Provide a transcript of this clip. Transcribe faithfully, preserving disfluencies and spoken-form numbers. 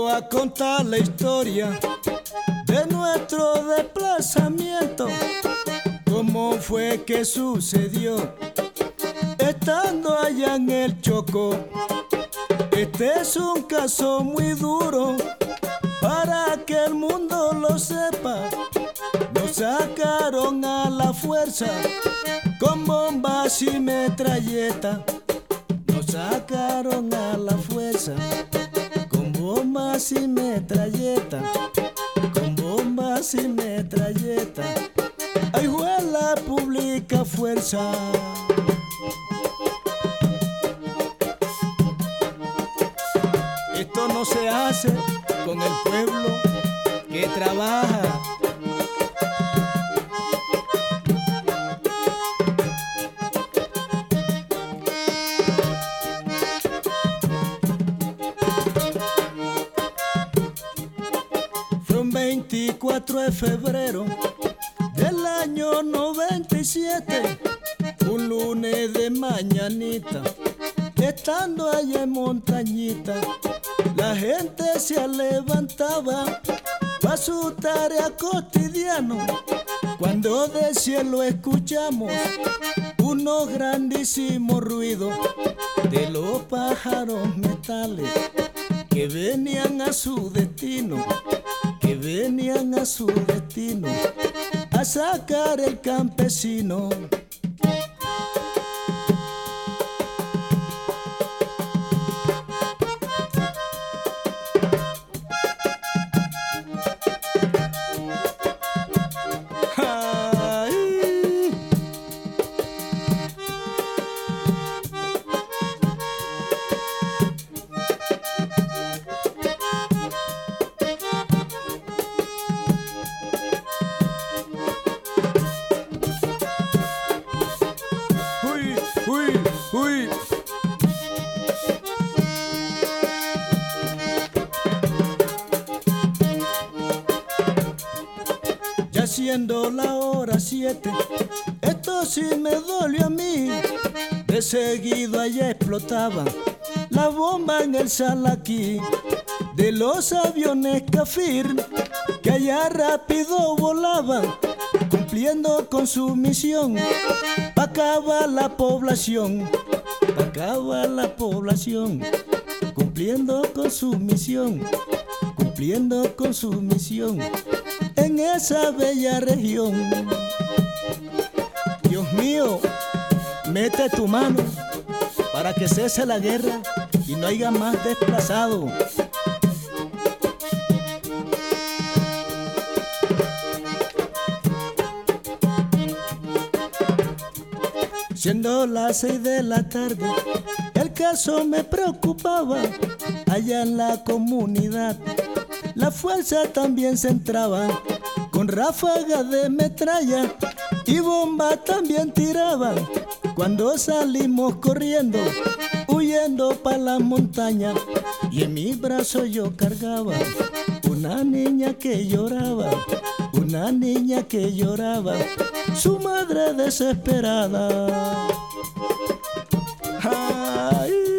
voy a contar la historia de nuestro desplazamiento. ¿Cómo fue que sucedió? Estando allá en el Chocó. Este es un caso muy duro para que el mundo lo sepa. Nos sacaron a la fuerza con bombas y metralletas. Nos sacaron a la fuerza con bombas y metralletas. Con bombas y metralletas. Ahí fue la pública fuerza. Esto no se hace con el pueblo que trabaja. Fue un veinticuatro de febrero del año noventa y siete, un lunes de mañanita, estando allá en Montañita. La gente se levantaba pa' su tarea cotidiana, cuando del cielo escuchamos unos grandísimos ruidos de los pájaros metales que venían a su destino, que venían a su destino a sacar el campesino. Uy, uy. Ya siendo la hora siete, esto sí me dolió a mí. De seguido allá explotaban la bomba en el Salaquí de los aviones Cafir que allá rápido volaban, cumpliendo con su misión pa' acabar la población, pa' acabar la población, cumpliendo con su misión, cumpliendo con su misión en esa bella región. Dios mío, mete tu mano para que cese la guerra y no haya más desplazados. Siendo las seis de la tarde, el caso me preocupaba. Allá en la comunidad, la fuerza también se entraba, con ráfagas de metralla y bombas también tiraban. Cuando salimos corriendo, huyendo pa' las montañas, y en mis brazos yo cargaba una niña que lloraba, una niña que lloraba, su madre desesperada. Ay.